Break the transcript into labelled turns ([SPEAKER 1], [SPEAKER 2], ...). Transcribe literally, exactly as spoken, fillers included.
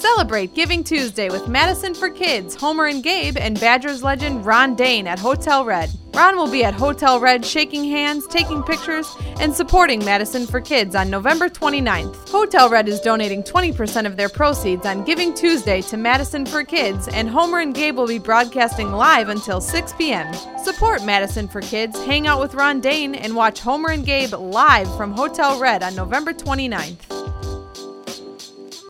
[SPEAKER 1] Celebrate Giving Tuesday with Madison for Kids, Homer and Gabe, and Badgers legend Ron Dane at Hotel Red. Ron will be at Hotel Red shaking hands, taking pictures, and supporting Madison for Kids on November twenty-ninth. Hotel Red is donating twenty percent of their proceeds on Giving Tuesday to Madison for Kids, and Homer and Gabe will be broadcasting live until six p.m. Support Madison for Kids, hang out with Ron Dane, and watch Homer and Gabe live from Hotel Red on November twenty-ninth.